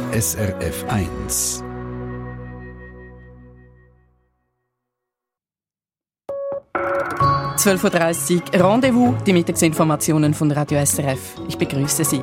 SRF 1. «12.30 Uhr, Rendezvous», die Mittagsinformationen von Radio SRF. Ich begrüße Sie.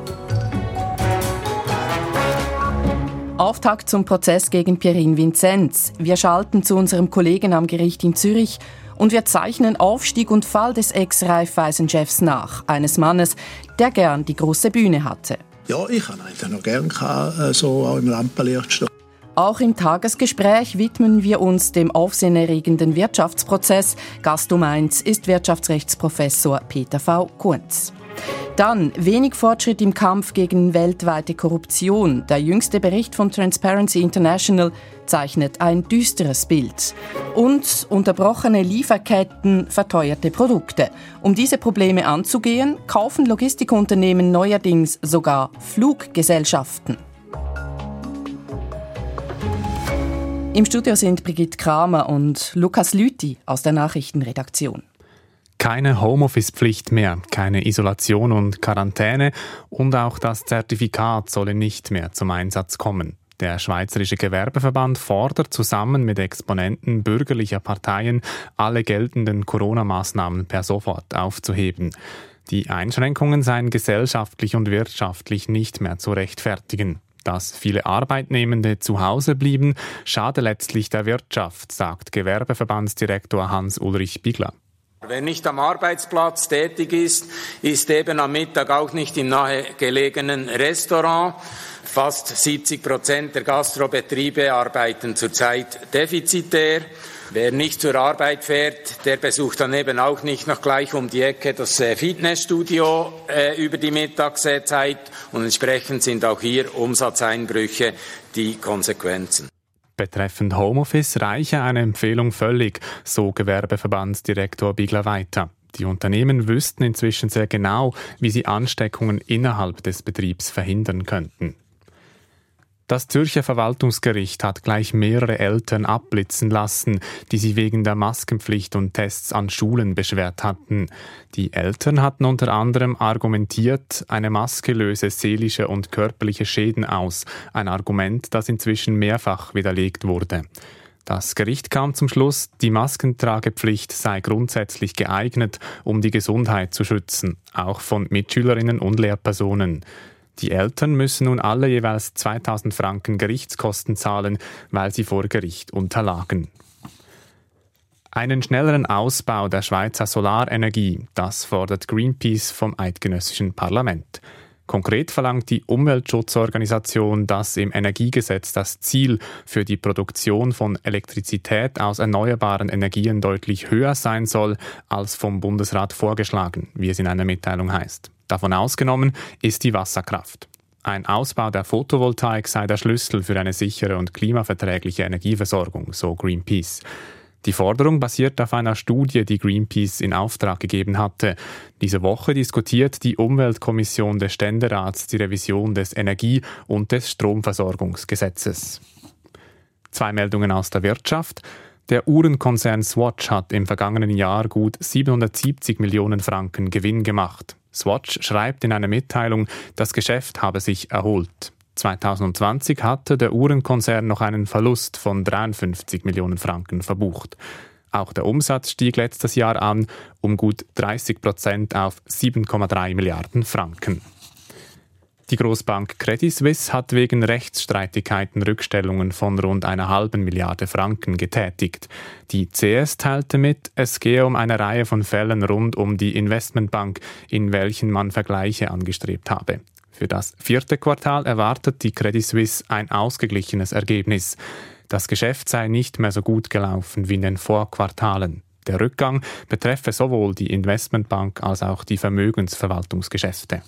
Auftakt zum Prozess gegen Pierin Vinzenz. Wir schalten zu unserem Kollegen am Gericht in Zürich und wir zeichnen Aufstieg und Fall des Ex-Raiffeisen-Chefs nach, eines Mannes, der gern die grosse Bühne hatte. Ja, ich habe eigentlich noch gern so auch im Rampenlicht stehen. Auch im Tagesgespräch widmen wir uns dem aufsehenerregenden Wirtschaftsprozess. Gast Nummer 1 ist Wirtschaftsrechtsprofessor Peter V. Kunz. Dann wenig Fortschritt im Kampf gegen weltweite Korruption. Der jüngste Bericht von Transparency International zeichnet ein düsteres Bild. Und unterbrochene Lieferketten, verteuerte Produkte. Um diese Probleme anzugehen, kaufen Logistikunternehmen neuerdings sogar Fluggesellschaften. Im Studio sind Brigitte Kramer und Lukas Lüthi aus der Nachrichtenredaktion. Keine Homeoffice-Pflicht mehr, keine Isolation und Quarantäne und auch das Zertifikat solle nicht mehr zum Einsatz kommen. Der Schweizerische Gewerbeverband fordert zusammen mit Exponenten bürgerlicher Parteien, alle geltenden Corona-Maßnahmen per sofort aufzuheben. Die Einschränkungen seien gesellschaftlich und wirtschaftlich nicht mehr zu rechtfertigen. Dass viele Arbeitnehmende zu Hause blieben, schade letztlich der Wirtschaft, sagt Gewerbeverbandsdirektor Hans-Ulrich Bigler. Wer nicht am Arbeitsplatz tätig ist, ist eben am Mittag auch nicht im nahegelegenen Restaurant. Fast 70% der Gastrobetriebe arbeiten zurzeit defizitär. Wer nicht zur Arbeit fährt, der besucht dann eben auch nicht noch gleich um die Ecke das Fitnessstudio über die Mittagszeit. Und entsprechend sind auch hier Umsatzeinbrüche die Konsequenzen. Betreffend Homeoffice reiche eine Empfehlung völlig, so Gewerbeverbandsdirektor Bigler weiter. Die Unternehmen wüssten inzwischen sehr genau, wie sie Ansteckungen innerhalb des Betriebs verhindern könnten. Das Zürcher Verwaltungsgericht hat gleich mehrere Eltern abblitzen lassen, die sich wegen der Maskenpflicht und Tests an Schulen beschwert hatten. Die Eltern hatten unter anderem argumentiert, eine Maske löse seelische und körperliche Schäden aus, ein Argument, das inzwischen mehrfach widerlegt wurde. Das Gericht kam zum Schluss, die Maskentragepflicht sei grundsätzlich geeignet, um die Gesundheit zu schützen, auch von Mitschülerinnen und Lehrpersonen. Die Eltern müssen nun alle jeweils 2.000 Franken Gerichtskosten zahlen, weil sie vor Gericht unterlagen. Einen schnelleren Ausbau der Schweizer Solarenergie, das fordert Greenpeace vom eidgenössischen Parlament. Konkret verlangt die Umweltschutzorganisation, dass im Energiegesetz das Ziel für die Produktion von Elektrizität aus erneuerbaren Energien deutlich höher sein soll, als vom Bundesrat vorgeschlagen, wie es in einer Mitteilung heißt. Davon ausgenommen ist die Wasserkraft. Ein Ausbau der Photovoltaik sei der Schlüssel für eine sichere und klimaverträgliche Energieversorgung, so Greenpeace. Die Forderung basiert auf einer Studie, die Greenpeace in Auftrag gegeben hatte. Diese Woche diskutiert die Umweltkommission des Ständerats die Revision des Energie- und des Stromversorgungsgesetzes. 2 Meldungen aus der Wirtschaft. Der Uhrenkonzern Swatch hat im vergangenen Jahr gut 770 Millionen Franken Gewinn gemacht. Swatch schreibt in einer Mitteilung, das Geschäft habe sich erholt. 2020 hatte der Uhrenkonzern noch einen Verlust von 53 Millionen Franken verbucht. Auch der Umsatz stieg letztes Jahr an, um gut 30% auf 7,3 Milliarden Franken. Die Großbank Credit Suisse hat wegen Rechtsstreitigkeiten Rückstellungen von rund 1,5 Milliarde Franken getätigt. Die CS teilte mit, es gehe um eine Reihe von Fällen rund um die Investmentbank, in welchen man Vergleiche angestrebt habe. Für das 4. Quartal erwartet die Credit Suisse ein ausgeglichenes Ergebnis. Das Geschäft sei nicht mehr so gut gelaufen wie in den Vorquartalen. Der Rückgang betreffe sowohl die Investmentbank als auch die Vermögensverwaltungsgeschäfte.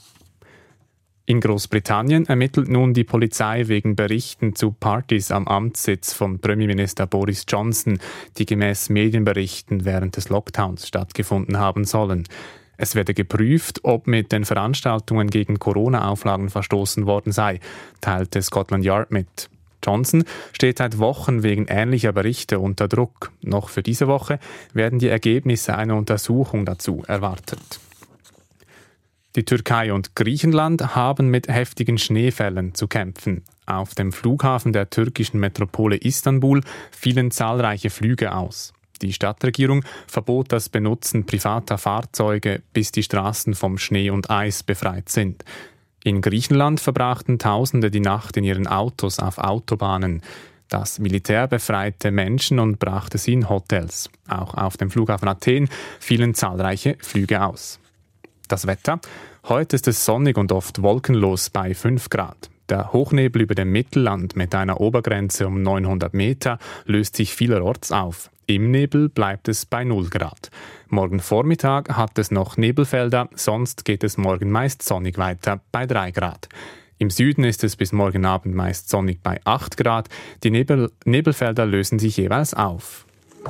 In Großbritannien ermittelt nun die Polizei wegen Berichten zu Partys am Amtssitz von Premierminister Boris Johnson, die gemäß Medienberichten während des Lockdowns stattgefunden haben sollen. Es werde geprüft, ob mit den Veranstaltungen gegen Corona-Auflagen verstoßen worden sei, teilte Scotland Yard mit. Johnson steht seit Wochen wegen ähnlicher Berichte unter Druck. Noch für diese Woche werden die Ergebnisse einer Untersuchung dazu erwartet. Die Türkei und Griechenland haben mit heftigen Schneefällen zu kämpfen. Auf dem Flughafen der türkischen Metropole Istanbul fielen zahlreiche Flüge aus. Die Stadtregierung verbot das Benutzen privater Fahrzeuge, bis die Straßen vom Schnee und Eis befreit sind. In Griechenland verbrachten Tausende die Nacht in ihren Autos auf Autobahnen. Das Militär befreite Menschen und brachte sie in Hotels. Auch auf dem Flughafen Athen fielen zahlreiche Flüge aus. Das Wetter? Heute ist es sonnig und oft wolkenlos bei 5 Grad. Der Hochnebel über dem Mittelland mit einer Obergrenze um 900 Meter löst sich vielerorts auf. Im Nebel bleibt es bei 0 Grad. Morgen Vormittag hat es noch Nebelfelder, sonst geht es morgen meist sonnig weiter bei 3 Grad. Im Süden ist es bis morgen Abend meist sonnig bei 8 Grad. Die Nebelfelder lösen sich jeweils auf.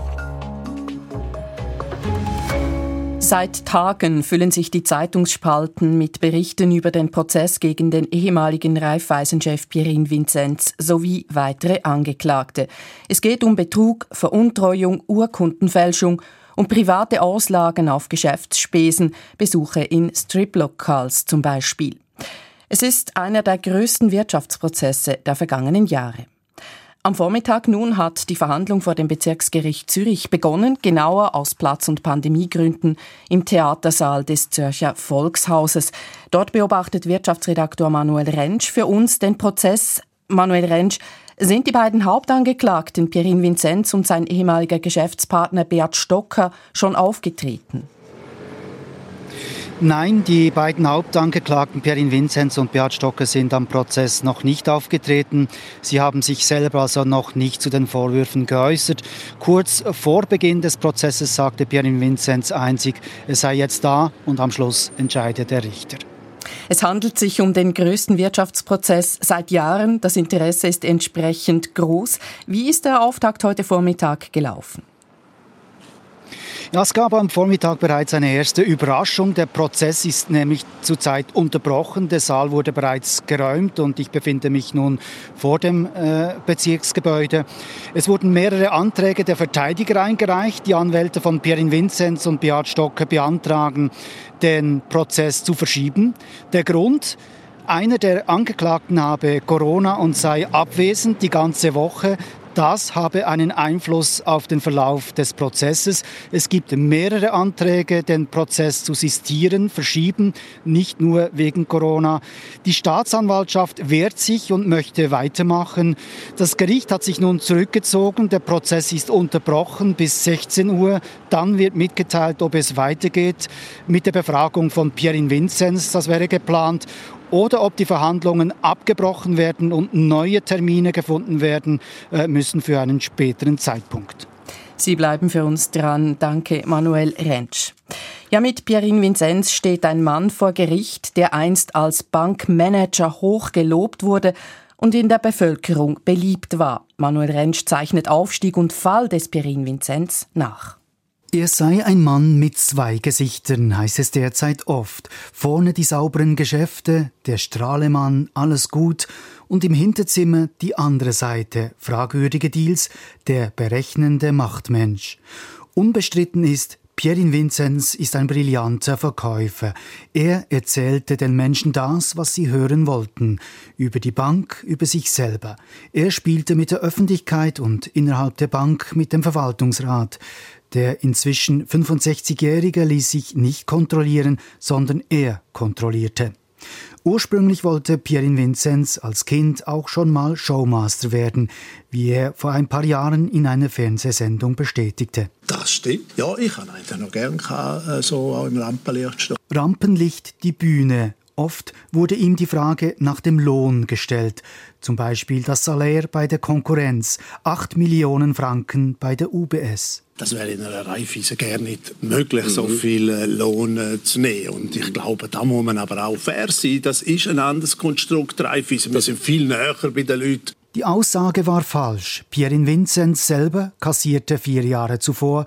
Seit Tagen füllen sich die Zeitungsspalten mit Berichten über den Prozess gegen den ehemaligen Raiffeisen-Chef Pierin Vinzenz sowie weitere Angeklagte. Es geht um Betrug, Veruntreuung, Urkundenfälschung und private Auslagen auf Geschäftsspesen, Besuche in Striplokals zum Beispiel. Es ist einer der größten Wirtschaftsprozesse der vergangenen Jahre. Am Vormittag nun hat die Verhandlung vor dem Bezirksgericht Zürich begonnen, genauer aus Platz- und Pandemiegründen im Theatersaal des Zürcher Volkshauses. Dort beobachtet Wirtschaftsredaktor Manuel Rentsch für uns den Prozess. Manuel Rentsch, sind die beiden Hauptangeklagten Pierin Vinzenz und sein ehemaliger Geschäftspartner Beat Stocker schon aufgetreten? Nein, die beiden Hauptangeklagten Pierin Vinzenz und Beat Stocker sind am Prozess noch nicht aufgetreten. Sie haben sich selber also noch nicht zu den Vorwürfen geäußert. Kurz vor Beginn des Prozesses sagte Pierin Vinzenz einzig, es sei jetzt da und am Schluss entscheide der Richter. Es handelt sich um den größten Wirtschaftsprozess seit Jahren. Das Interesse ist entsprechend groß. Wie ist der Auftakt heute Vormittag gelaufen? Ja, es gab am Vormittag bereits eine erste Überraschung. Der Prozess ist nämlich zurzeit unterbrochen. Der Saal wurde bereits geräumt und ich befinde mich nun vor dem Bezirksgebäude. Es wurden mehrere Anträge der Verteidiger eingereicht. Die Anwälte von Pierin Vinzenz und Beat Stocker beantragen, den Prozess zu verschieben. Der Grund: einer der Angeklagten habe Corona und sei abwesend die ganze Woche. Das habe einen Einfluss auf den Verlauf des Prozesses. Es gibt mehrere Anträge, den Prozess zu sistieren, verschieben, nicht nur wegen Corona. Die Staatsanwaltschaft wehrt sich und möchte weitermachen. Das Gericht hat sich nun zurückgezogen. Der Prozess ist unterbrochen bis 16 Uhr. Dann wird mitgeteilt, ob es weitergeht mit der Befragung von Pierin Vinzenz. Das wäre geplant. Oder ob die Verhandlungen abgebrochen werden und neue Termine gefunden werden müssen für einen späteren Zeitpunkt. Sie bleiben für uns dran. Danke, Manuel Rentsch. Ja, mit Pierin Vinzenz steht ein Mann vor Gericht, der einst als Bankmanager hoch gelobt wurde und in der Bevölkerung beliebt war. Manuel Rentsch zeichnet Aufstieg und Fall des Pierin Vinzenz nach. Er sei ein Mann mit 2 Gesichtern, heißt es derzeit oft. Vorne die sauberen Geschäfte, der Strahlemann, alles gut. Und im Hinterzimmer die andere Seite, fragwürdige Deals, der berechnende Machtmensch. Unbestritten ist, Pierin Vinzenz ist ein brillanter Verkäufer. Er erzählte den Menschen das, was sie hören wollten. Über die Bank, über sich selber. Er spielte mit der Öffentlichkeit und innerhalb der Bank mit dem Verwaltungsrat. Der inzwischen 65-Jährige ließ sich nicht kontrollieren, sondern er kontrollierte. Ursprünglich wollte Pierin Vinzenz als Kind auch schon mal Showmaster werden, wie er vor ein paar Jahren in einer Fernsehsendung bestätigte. Das stimmt. Ja, ich habe eigentlich noch gerne so auch im Rampenlicht stehen. Rampenlicht, die Bühne. Oft wurde ihm die Frage nach dem Lohn gestellt. Zum Beispiel das Salär bei der Konkurrenz, 8 Millionen Franken bei der UBS. Das wäre in einer Raiffeisen gar nicht möglich, so viel Lohn zu nehmen. Und ich glaube, da muss man aber auch fair sein. Das ist ein anderes Konstrukt Raiffeisen. Wir sind viel näher bei den Leuten. Die Aussage war falsch. Pierin Vinzenz selber kassierte 4 Jahre zuvor,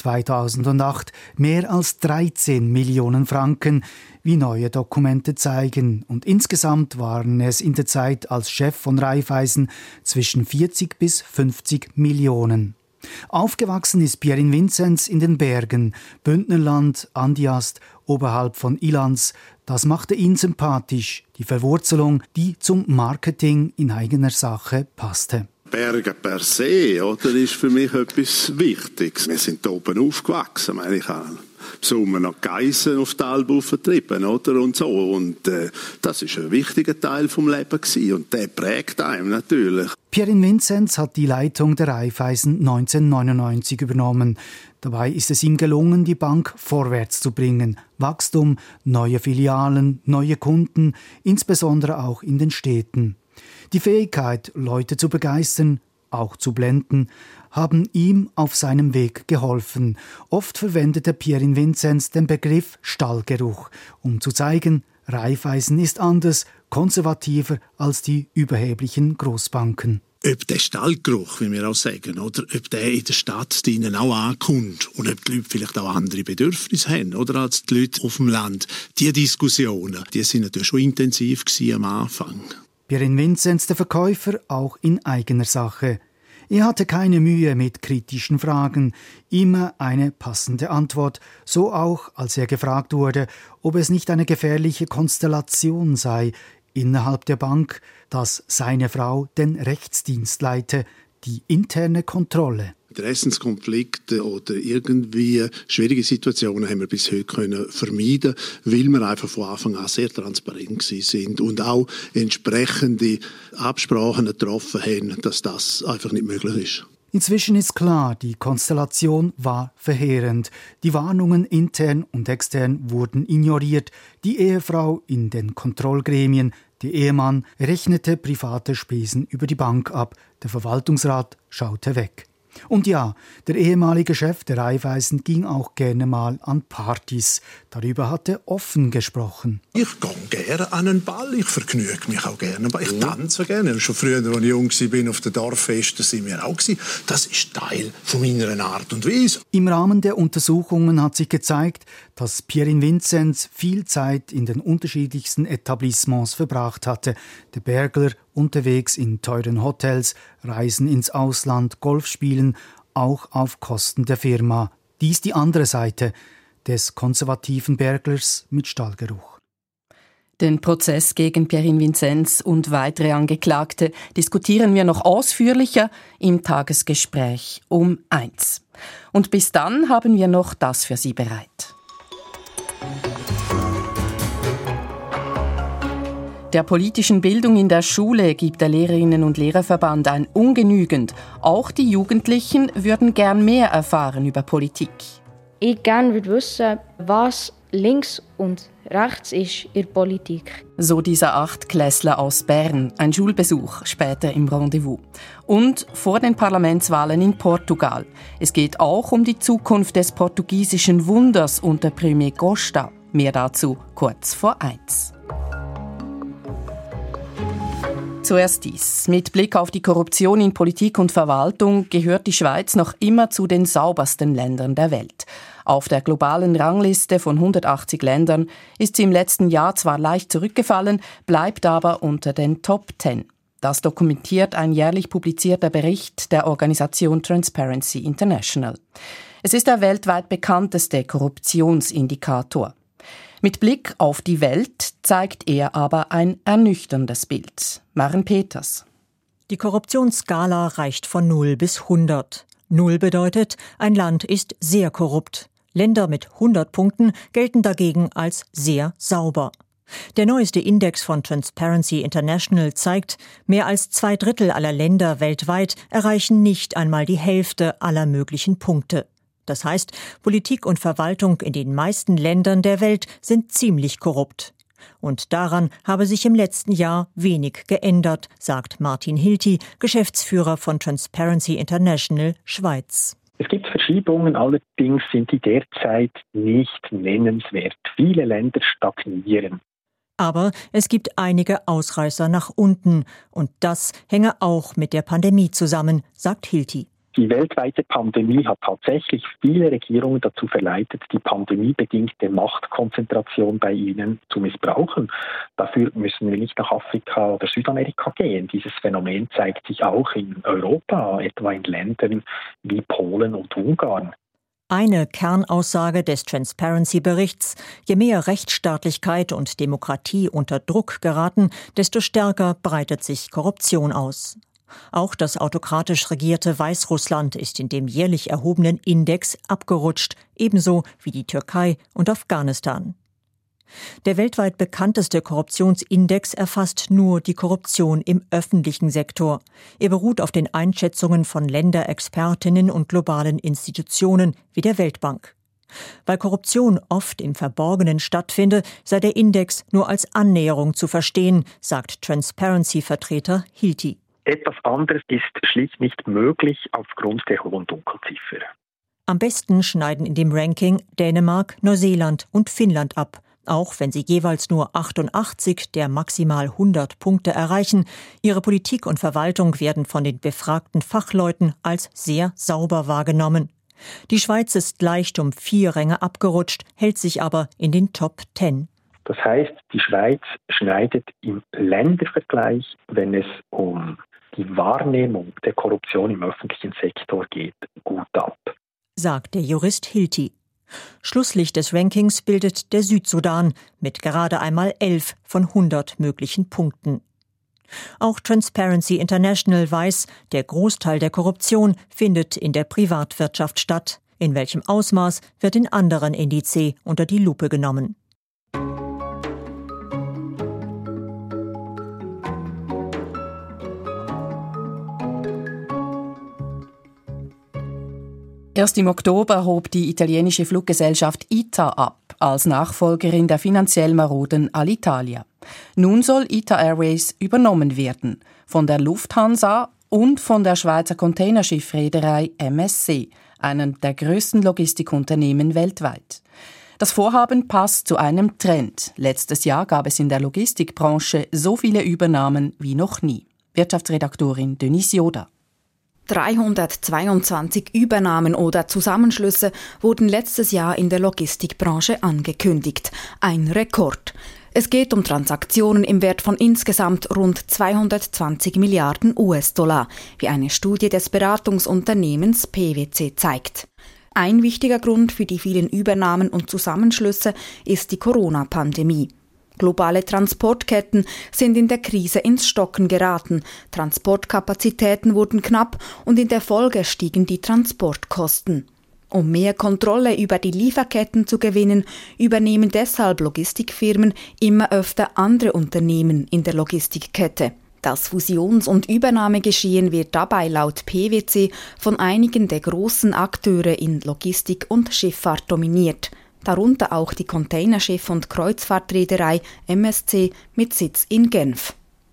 2008, mehr als 13 Millionen Franken, wie neue Dokumente zeigen. Und insgesamt waren es in der Zeit als Chef von Raiffeisen zwischen 40 bis 50 Millionen. Aufgewachsen ist Pierin Vinzenz in den Bergen, Bündnerland, Andiast, oberhalb von Ilanz. Das machte ihn sympathisch, die Verwurzelung, die zum Marketing in eigener Sache passte. Berge per se, oder, ist für mich etwas Wichtiges. Wir sind hier oben aufgewachsen. Ich habe im Sommer noch Geissen auf die Alp vertrieben, oder, und so. Und das ist ein wichtiger Teil vom Leben gewesen. Und der prägt einem natürlich. Pierin Vinzenz hat die Leitung der Raiffeisen 1999 übernommen. Dabei ist es ihm gelungen, die Bank vorwärts zu bringen. Wachstum, neue Filialen, neue Kunden, insbesondere auch in den Städten. Die Fähigkeit, Leute zu begeistern, auch zu blenden, haben ihm auf seinem Weg geholfen. Oft verwendete Pierin Vinzenz den Begriff Stallgeruch, um zu zeigen, Raiffeisen ist anders, konservativer als die überheblichen Großbanken. Ob der Stallgeruch, wie wir auch sagen, oder ob der in der Stadt ihnen auch ankommt und ob die Leute vielleicht auch andere Bedürfnisse haben, oder, als die Leute auf dem Land. Die Diskussionen, die sind natürlich schon intensiv gewesen am Anfang. Pierin Vinzenz, der Verkäufer, auch in eigener Sache. Er hatte keine Mühe mit kritischen Fragen, immer eine passende Antwort, so auch, als er gefragt wurde, ob es nicht eine gefährliche Konstellation sei innerhalb der Bank, dass seine Frau den Rechtsdienst leite, die interne Kontrolle. Interessenskonflikte oder irgendwie schwierige Situationen haben wir bis heute vermeiden, weil wir einfach von Anfang an sehr transparent sind und auch entsprechende Absprachen getroffen haben, dass das einfach nicht möglich ist. Inzwischen ist klar, die Konstellation war verheerend. Die Warnungen intern und extern wurden ignoriert. Die Ehefrau in den Kontrollgremien, der Ehemann rechnete private Spesen über die Bank ab. Der Verwaltungsrat schaute weg. Und ja, der ehemalige Chef der Raiffeisen ging auch gerne mal an Partys. Darüber hat er offen gesprochen. Ich gehe gerne an einen Ball, ich vergnüge mich auch gerne, ich tanze gerne. Schon früher, als ich jung war, auf den Dorffesten sind wir auch gewesen. Das ist Teil von meiner Art und Weise. Im Rahmen der Untersuchungen hat sich gezeigt, dass Pierin Vinzenz viel Zeit in den unterschiedlichsten Etablissements verbracht hatte. Der Bergler unterwegs in teuren Hotels, Reisen ins Ausland, Golfspielen, auch auf Kosten der Firma. Dies die andere Seite des konservativen Berglers mit Stallgeruch. Den Prozess gegen Pierin Vinzenz und weitere Angeklagte diskutieren wir noch ausführlicher im Tagesgespräch um 1. Und bis dann haben wir noch das für Sie bereit. Der politischen Bildung in der Schule gibt der Lehrerinnen- und Lehrerverband ein ungenügend. Auch die Jugendlichen würden gern mehr erfahren über Politik. Ich gerne würde wissen, was links und rechts ist in der Politik. So dieser Achtklässler aus Bern, ein Schulbesuch später im Rendezvous. Und vor den Parlamentswahlen in Portugal. Es geht auch um die Zukunft des portugiesischen Wunders unter Premier Costa. Mehr dazu kurz vor 1. Zuerst dies. Mit Blick auf die Korruption in Politik und Verwaltung gehört die Schweiz noch immer zu den saubersten Ländern der Welt. Auf der globalen Rangliste von 180 Ländern ist sie im letzten Jahr zwar leicht zurückgefallen, bleibt aber unter den Top 10. Das dokumentiert ein jährlich publizierter Bericht der Organisation Transparency International. Es ist der weltweit bekannteste Korruptionsindikator. Mit Blick auf die Welt zeigt er aber ein ernüchterndes Bild. Maren Peters. Die Korruptionsskala reicht von 0 bis 100. 0 bedeutet, ein Land ist sehr korrupt. Länder mit 100 Punkten gelten dagegen als sehr sauber. Der neueste Index von Transparency International zeigt, mehr als 2/3 aller Länder weltweit erreichen nicht einmal die Hälfte aller möglichen Punkte. Das heißt, Politik und Verwaltung in den meisten Ländern der Welt sind ziemlich korrupt. Und daran habe sich im letzten Jahr wenig geändert, sagt Martin Hilty, Geschäftsführer von Transparency International Schweiz. Es gibt Verschiebungen, allerdings sind die derzeit nicht nennenswert. Viele Länder stagnieren. Aber es gibt einige Ausreißer nach unten. Und das hänge auch mit der Pandemie zusammen, sagt Hilty. Die weltweite Pandemie hat tatsächlich viele Regierungen dazu verleitet, die pandemiebedingte Machtkonzentration bei ihnen zu missbrauchen. Dafür müssen wir nicht nach Afrika oder Südamerika gehen. Dieses Phänomen zeigt sich auch in Europa, etwa in Ländern wie Polen und Ungarn. Eine Kernaussage des Transparency-Berichts: Je mehr Rechtsstaatlichkeit und Demokratie unter Druck geraten, desto stärker breitet sich Korruption aus. Auch das autokratisch regierte Weißrussland ist in dem jährlich erhobenen Index abgerutscht, ebenso wie die Türkei und Afghanistan. Der weltweit bekannteste Korruptionsindex erfasst nur die Korruption im öffentlichen Sektor. Er beruht auf den Einschätzungen von Länderexpertinnen und globalen Institutionen wie der Weltbank. Weil Korruption oft im Verborgenen stattfinde, sei der Index nur als Annäherung zu verstehen, sagt Transparency-Vertreter Hilty. Etwas anderes ist schlicht nicht möglich aufgrund der hohen Dunkelziffer. Am besten schneiden in dem Ranking Dänemark, Neuseeland und Finnland ab. Auch wenn sie jeweils nur 88 der maximal 100 Punkte erreichen, ihre Politik und Verwaltung werden von den befragten Fachleuten als sehr sauber wahrgenommen. Die Schweiz ist leicht um 4 Ränge abgerutscht, hält sich aber in den Top 10. Das heißt, die Schweiz schneidet im Ländervergleich, wenn es um die Wahrnehmung der Korruption im öffentlichen Sektor geht, gut ab, sagt der Jurist Hilty. Schlusslicht des Rankings bildet der Südsudan mit gerade einmal 11 von 100 möglichen Punkten. Auch Transparency International weiß, der Großteil der Korruption findet in der Privatwirtschaft statt. In welchem Ausmaß wird in anderen Indizes unter die Lupe genommen. Erst im Oktober hob die italienische Fluggesellschaft ITA ab, als Nachfolgerin der finanziell maroden Alitalia. Nun soll ITA Airways übernommen werden, von der Lufthansa und von der Schweizer Containerschiffreederei MSC, einem der grössten Logistikunternehmen weltweit. Das Vorhaben passt zu einem Trend. Letztes Jahr gab es in der Logistikbranche so viele Übernahmen wie noch nie. Wirtschaftsredaktorin Denise Joda. 322 Übernahmen oder Zusammenschlüsse wurden letztes Jahr in der Logistikbranche angekündigt. Ein Rekord. Es geht um Transaktionen im Wert von insgesamt rund 220 Milliarden US-Dollar, wie eine Studie des Beratungsunternehmens PwC zeigt. Ein wichtiger Grund für die vielen Übernahmen und Zusammenschlüsse ist die Corona-Pandemie. Globale Transportketten sind in der Krise ins Stocken geraten, Transportkapazitäten wurden knapp und in der Folge stiegen die Transportkosten. Um mehr Kontrolle über die Lieferketten zu gewinnen, übernehmen deshalb Logistikfirmen immer öfter andere Unternehmen in der Logistikkette. Das Fusions- und Übernahmegeschehen wird dabei laut PwC von einigen der großen Akteure in Logistik und Schifffahrt dominiert. Darunter auch die Containerschiff- und Kreuzfahrtreederei MSC mit Sitz in Genf.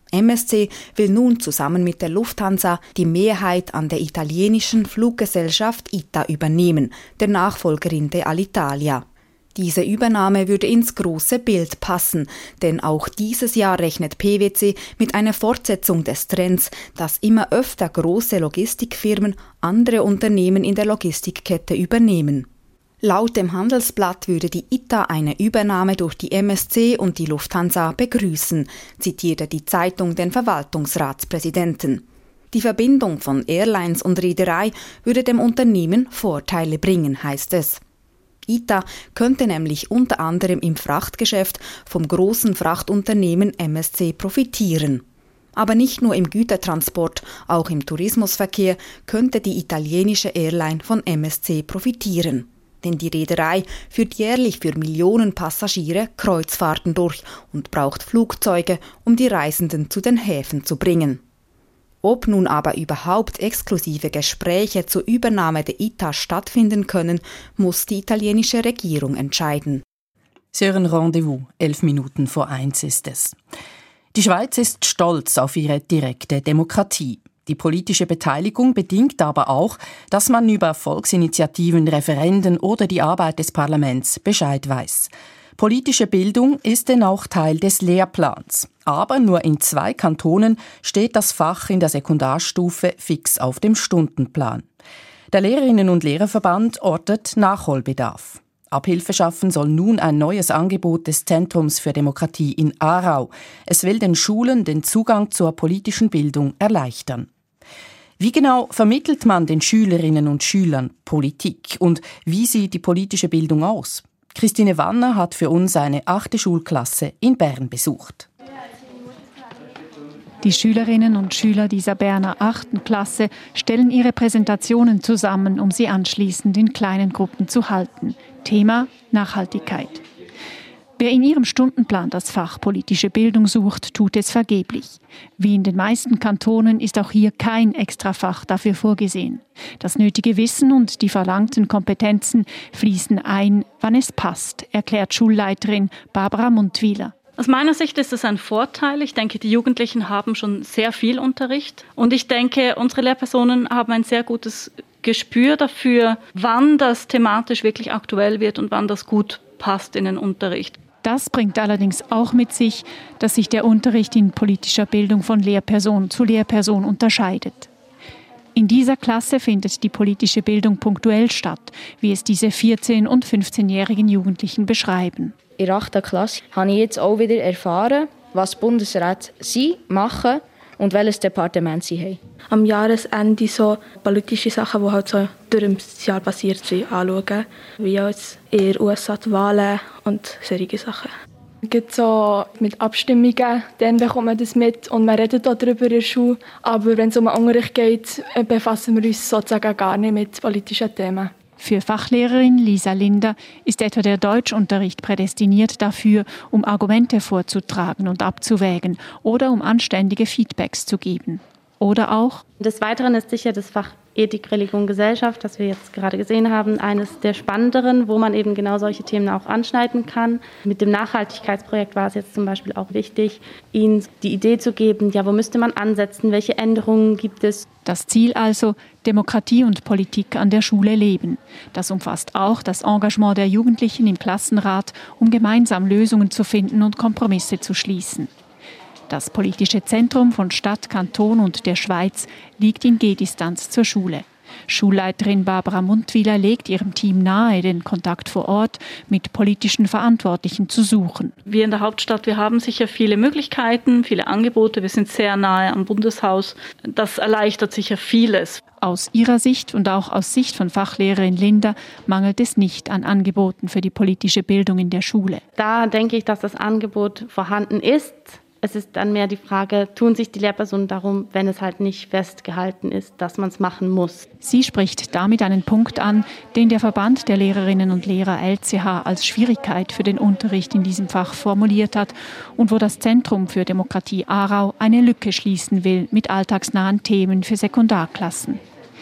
MSC will nun zusammen mit der Lufthansa die Mehrheit an der italienischen Fluggesellschaft ITA übernehmen, der Nachfolgerin der Alitalia. Diese Übernahme würde ins große Bild passen, denn auch dieses Jahr rechnet PwC mit einer Fortsetzung des Trends, dass immer öfter große Logistikfirmen andere Unternehmen in der Logistikkette übernehmen. Laut dem Handelsblatt würde die ITA eine Übernahme durch die MSC und die Lufthansa begrüßen, zitierte die Zeitung den Verwaltungsratspräsidenten. Die Verbindung von Airlines und Reederei würde dem Unternehmen Vorteile bringen, heißt es. ITA könnte nämlich unter anderem im Frachtgeschäft vom großen Frachtunternehmen MSC profitieren. Aber nicht nur im Gütertransport, auch im Tourismusverkehr könnte die italienische Airline von MSC profitieren. Denn die Reederei führt jährlich für Millionen Passagiere Kreuzfahrten durch und braucht Flugzeuge, um die Reisenden zu den Häfen zu bringen. Ob nun aber überhaupt exklusive Gespräche zur Übernahme der ITA stattfinden können, muss die italienische Regierung entscheiden. Sie hören Rendezvous, 1:11 ist es. Die Schweiz ist stolz auf ihre direkte Demokratie. Die politische Beteiligung bedingt aber auch, dass man über Volksinitiativen, Referenden oder die Arbeit des Parlaments Bescheid weiß. Politische Bildung ist denn auch Teil des Lehrplans. Aber nur in 2 Kantonen steht das Fach in der Sekundarstufe fix auf dem Stundenplan. Der Lehrerinnen- und Lehrerverband ortet Nachholbedarf. Abhilfe schaffen soll nun ein neues Angebot des Zentrums für Demokratie in Aarau. Es will den Schulen den Zugang zur politischen Bildung erleichtern. Wie genau vermittelt man den Schülerinnen und Schülern Politik und wie sieht die politische Bildung aus? Christine Wanner hat für uns eine 8. Schulklasse in Bern besucht. Die Schülerinnen und Schüler dieser Berner 8. Klasse stellen ihre Präsentationen zusammen, um sie anschließend in kleinen Gruppen zu halten. Thema Nachhaltigkeit. Wer in ihrem Stundenplan das Fach politische Bildung sucht, tut es vergeblich. Wie in den meisten Kantonen ist auch hier kein Extrafach dafür vorgesehen. Das nötige Wissen und die verlangten Kompetenzen fließen ein, wann es passt, erklärt Schulleiterin Barbara Muntwiler. Aus meiner Sicht ist es ein Vorteil. Ich denke, die Jugendlichen haben schon sehr viel Unterricht. Und ich denke, unsere Lehrpersonen haben ein sehr gutes Gespür dafür, wann das thematisch wirklich aktuell wird und wann das gut passt in den Unterricht. Das bringt allerdings auch mit sich, dass sich der Unterricht in politischer Bildung von Lehrperson zu Lehrperson unterscheidet. In dieser Klasse findet die politische Bildung punktuell statt, wie es diese 14- und 15-jährigen Jugendlichen beschreiben. In der 8. Klasse habe ich jetzt auch wieder erfahren, was Bundesräte sind, machen und welches Departement sie haben. Am Jahresende so politische Sachen, die halt so durch das Jahr passiert sind, anschauen. Wie jetzt in den USA die Wahlen und solche Sachen. Es gibt so mit Abstimmungen, dann bekommt man das mit und man redet auch darüber in der Schule. Aber wenn es um den Unterricht geht, befassen wir uns sozusagen gar nicht mit politischen Themen. Für Fachlehrerin Lisa Linder ist etwa der Deutschunterricht prädestiniert dafür, um Argumente vorzutragen und abzuwägen oder um anständige Feedbacks zu geben. Oder auch des Weiteren ist sicher das Fach Ethik, Religion, Gesellschaft, das wir jetzt gerade gesehen haben, eines der spannenderen, wo man eben genau solche Themen auch anschneiden kann. Mit dem Nachhaltigkeitsprojekt war es jetzt zum Beispiel auch wichtig, ihnen die Idee zu geben, ja, wo müsste man ansetzen, welche Änderungen gibt es. Das Ziel also, Demokratie und Politik an der Schule leben. Das umfasst auch das Engagement der Jugendlichen im Klassenrat, um gemeinsam Lösungen zu finden und Kompromisse zu schließen. Das politische Zentrum von Stadt, Kanton und der Schweiz liegt in Gehdistanz zur Schule. Schulleiterin Barbara Muntwiler legt ihrem Team nahe, den Kontakt vor Ort mit politischen Verantwortlichen zu suchen. Wir in der Hauptstadt, wir haben sicher viele Möglichkeiten, viele Angebote. Wir sind sehr nahe am Bundeshaus. Das erleichtert sicher vieles. Aus ihrer Sicht und auch aus Sicht von Fachlehrerin Linder mangelt es nicht an Angeboten für die politische Bildung in der Schule. Da denke ich, dass das Angebot vorhanden ist. Es ist dann mehr die Frage, tun sich die Lehrpersonen darum, wenn es halt nicht festgehalten ist, dass man es machen muss. Sie spricht damit einen Punkt an, den der Verband der Lehrerinnen und Lehrer LCH als Schwierigkeit für den Unterricht in diesem Fach formuliert hat und wo das Zentrum für Demokratie Aarau eine Lücke schließen will mit alltagsnahen Themen für Sekundarklassen.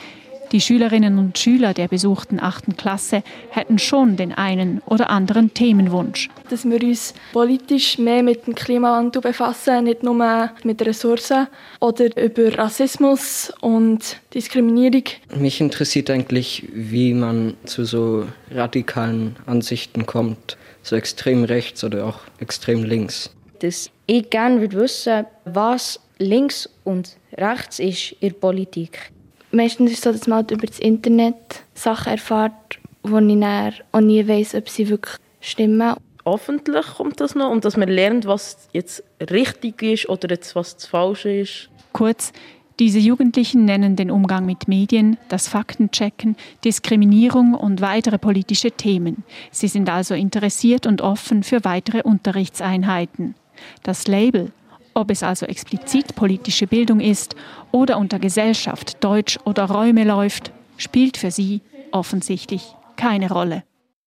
Die Schülerinnen und Schüler der besuchten 8. Klasse hätten schon den einen oder anderen Themenwunsch. Dass wir uns politisch mehr mit dem Klimawandel befassen, nicht nur mit Ressourcen oder über Rassismus und Diskriminierung. Mich interessiert eigentlich, wie man zu so radikalen Ansichten kommt, so extrem rechts oder auch extrem links. Dass ich gerne wissen würde, was links und rechts ist in der Politik. Meistens ist es so, dass man über das Internet Sachen erfährt, wo ich dann auch nie weiss, ob sie wirklich stimmen. Hoffentlich kommt das noch und dass man lernt, was jetzt richtig ist oder jetzt was das Falsche ist. Kurz, diese Jugendlichen nennen den Umgang mit Medien, das Faktenchecken, Diskriminierung und weitere politische Themen. Sie sind also interessiert und offen für weitere Unterrichtseinheiten. Das Label, ob es also explizit politische Bildung ist oder unter Gesellschaft, Deutsch oder Räume läuft, spielt für sie offensichtlich keine Rolle.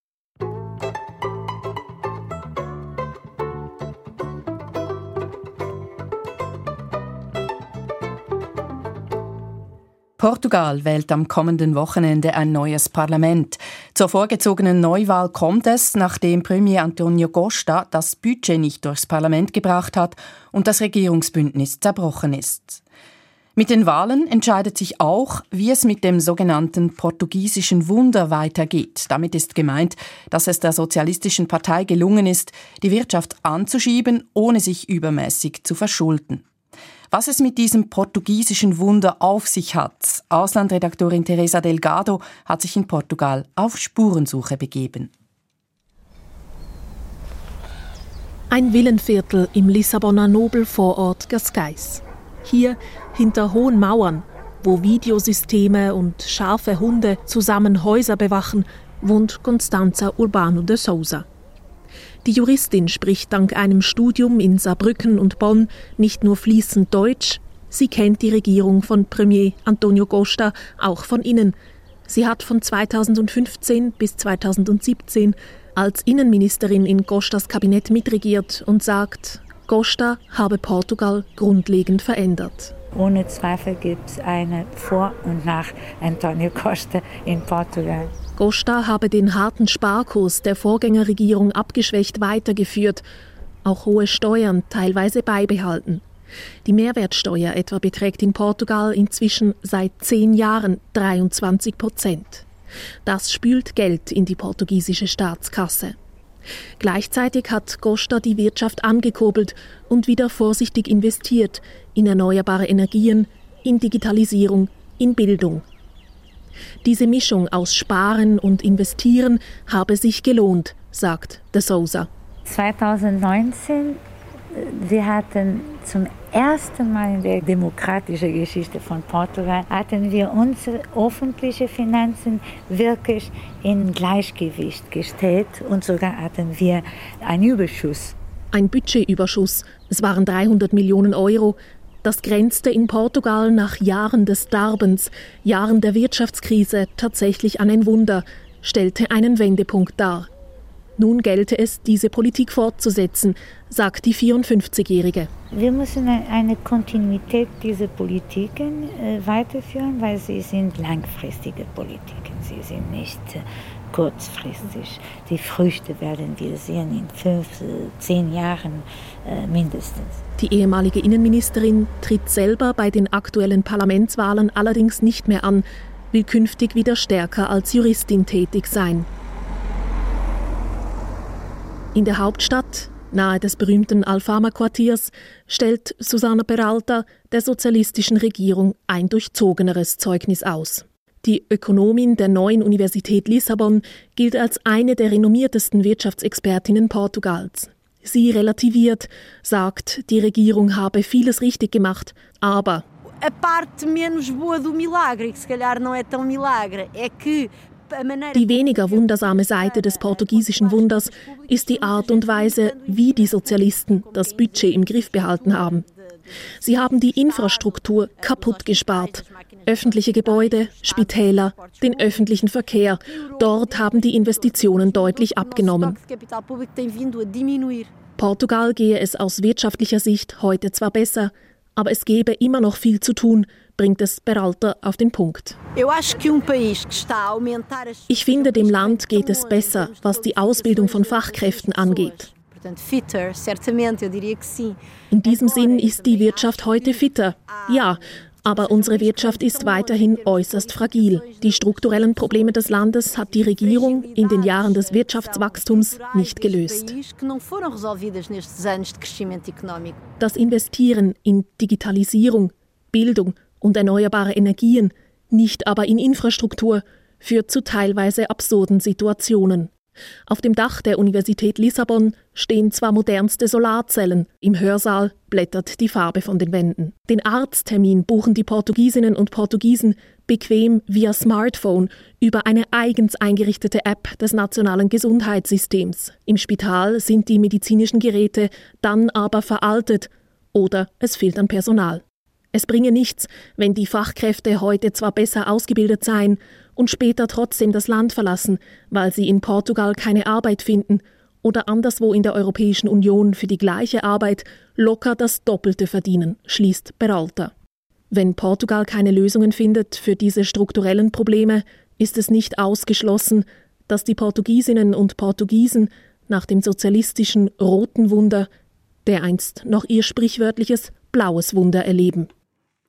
Portugal wählt am kommenden Wochenende ein neues Parlament. Zur vorgezogenen Neuwahl kommt es, nachdem Premier António Costa das Budget nicht durchs Parlament gebracht hat und das Regierungsbündnis zerbrochen ist. Mit den Wahlen entscheidet sich auch, wie es mit dem sogenannten portugiesischen Wunder weitergeht. Damit ist gemeint, dass es der Sozialistischen Partei gelungen ist, die Wirtschaft anzuschieben, ohne sich übermäßig zu verschulden. Was es mit diesem portugiesischen Wunder auf sich hat, Auslandredaktorin Teresa Delgado hat sich in Portugal auf Spurensuche begeben. Ein Villenviertel im Lissabonner Nobelvorort Cascais. Hier, hinter hohen Mauern, wo Videosysteme und scharfe Hunde zusammen Häuser bewachen, wohnt Constanza Urbano de Sousa. Die Juristin spricht dank einem Studium in Saarbrücken und Bonn nicht nur fließend Deutsch, sie kennt die Regierung von Premier Antonio Costa auch von innen. Sie hat von 2015 bis 2017 als Innenministerin in Costas Kabinett mitregiert und sagt, Costa habe Portugal grundlegend verändert. Ohne Zweifel gibt es eine Vor- und nach Antonio Costa in Portugal. Costa habe den harten Sparkurs der Vorgängerregierung abgeschwächt weitergeführt, auch hohe Steuern teilweise beibehalten. Die Mehrwertsteuer etwa beträgt in Portugal inzwischen seit 10 Jahren 23%. Das spült Geld in die portugiesische Staatskasse. Gleichzeitig hat Costa die Wirtschaft angekurbelt und wieder vorsichtig investiert in erneuerbare Energien, in Digitalisierung, in Bildung. Diese Mischung aus Sparen und Investieren habe sich gelohnt, sagt de Sousa. 2019, wir hatten zum ersten Mal in der demokratischen Geschichte von Portugal, hatten wir unsere öffentlichen Finanzen wirklich in Gleichgewicht gestellt und sogar hatten wir einen Überschuss. Ein Budgetüberschuss, es waren 300 Millionen Euro. Das grenzte in Portugal nach Jahren des Darbens, Jahren der Wirtschaftskrise tatsächlich an ein Wunder, stellte einen Wendepunkt dar. Nun gelte es, diese Politik fortzusetzen, sagt die 54-Jährige. Wir müssen eine Kontinuität dieser Politiken weiterführen, weil sie sind langfristige Politiken. Sie sind nicht kurzfristig. Die Früchte werden wir sehen in 5, 10 Jahren mindestens. Die ehemalige Innenministerin tritt selber bei den aktuellen Parlamentswahlen allerdings nicht mehr an, will künftig wieder stärker als Juristin tätig sein. In der Hauptstadt, nahe des berühmten Alfama-Quartiers, stellt Susana Peralta der sozialistischen Regierung ein durchzogeneres Zeugnis aus. Die Ökonomin der neuen Universität Lissabon gilt als eine der renommiertesten Wirtschaftsexpertinnen Portugals. Sie relativiert, sagt, die Regierung habe vieles richtig gemacht, aber a parte menos boa do milagre, que se calhar não é tão milagre, é que die weniger wundersame Seite des portugiesischen Wunders ist die Art und Weise, wie die Sozialisten das Budget im Griff behalten haben. Sie haben die Infrastruktur kaputt gespart. Öffentliche Gebäude, Spitäler, den öffentlichen Verkehr. Dort haben die Investitionen deutlich abgenommen. Portugal gehe es aus wirtschaftlicher Sicht heute zwar besser, aber es gäbe immer noch viel zu tun, bringt es Peralta auf den Punkt. Ich finde, dem Land geht es besser, was die Ausbildung von Fachkräften angeht. In diesem Sinn ist die Wirtschaft heute fitter. Ja, aber unsere Wirtschaft ist weiterhin äußerst fragil. Die strukturellen Probleme des Landes hat die Regierung in den Jahren des Wirtschaftswachstums nicht gelöst. Das Investieren in Digitalisierung, Bildung und erneuerbare Energien, nicht aber in Infrastruktur, führt zu teilweise absurden Situationen. Auf dem Dach der Universität Lissabon stehen zwar modernste Solarzellen, im Hörsaal blättert die Farbe von den Wänden. Den Arzttermin buchen die Portugiesinnen und Portugiesen bequem via Smartphone über eine eigens eingerichtete App des nationalen Gesundheitssystems. Im Spital sind die medizinischen Geräte dann aber veraltet oder es fehlt an Personal. Es bringe nichts, wenn die Fachkräfte heute zwar besser ausgebildet seien und später trotzdem das Land verlassen, weil sie in Portugal keine Arbeit finden oder anderswo in der Europäischen Union für die gleiche Arbeit locker das Doppelte verdienen, schließt Peralta. Wenn Portugal keine Lösungen findet für diese strukturellen Probleme, ist es nicht ausgeschlossen, dass die Portugiesinnen und Portugiesen nach dem sozialistischen roten Wunder dereinst noch ihr sprichwörtliches blaues Wunder erleben.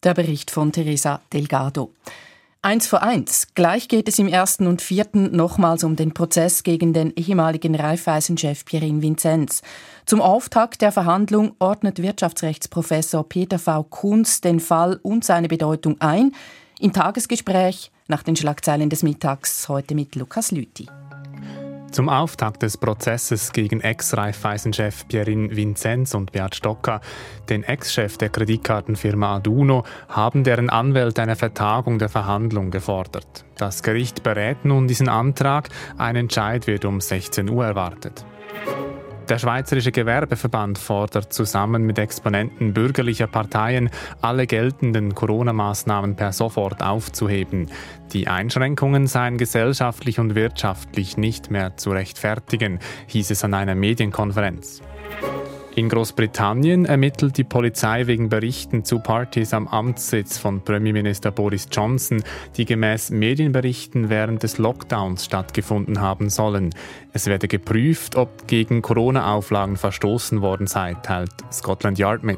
Der Bericht von Teresa Delgado. 1:1. Gleich geht es im 1. und 4. nochmals um den Prozess gegen den ehemaligen Raiffeisen-Chef Pierin Vinzenz. Zum Auftakt der Verhandlung ordnet Wirtschaftsrechtsprofessor Peter V. Kunz den Fall und seine Bedeutung ein. Im Tagesgespräch nach den Schlagzeilen des Mittags heute mit Lukas Lüthi. Zum Auftakt des Prozesses gegen Ex-Raiffeisen-Chef Pierin Vinzenz und Beat Stocker, den Ex-Chef der Kreditkartenfirma Aduno, haben deren Anwälte eine Vertagung der Verhandlung gefordert. Das Gericht berät nun diesen Antrag. Ein Entscheid wird um 16 Uhr erwartet. Der Schweizerische Gewerbeverband fordert zusammen mit Exponenten bürgerlicher Parteien, alle geltenden Corona-Maßnahmen per sofort aufzuheben. Die Einschränkungen seien gesellschaftlich und wirtschaftlich nicht mehr zu rechtfertigen, hieß es an einer Medienkonferenz. In Großbritannien ermittelt die Polizei wegen Berichten zu Partys am Amtssitz von Premierminister Boris Johnson, die gemäß Medienberichten während des Lockdowns stattgefunden haben sollen. Es werde geprüft, ob gegen Corona-Auflagen verstoßen worden sei, teilt Scotland Yard mit.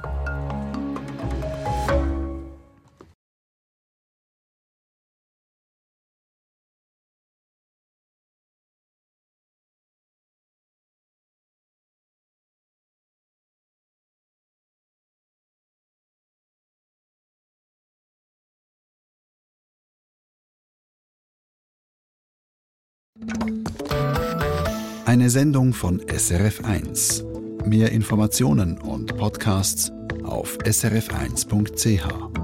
Eine Sendung von SRF1. Mehr Informationen und Podcasts auf srf1.ch.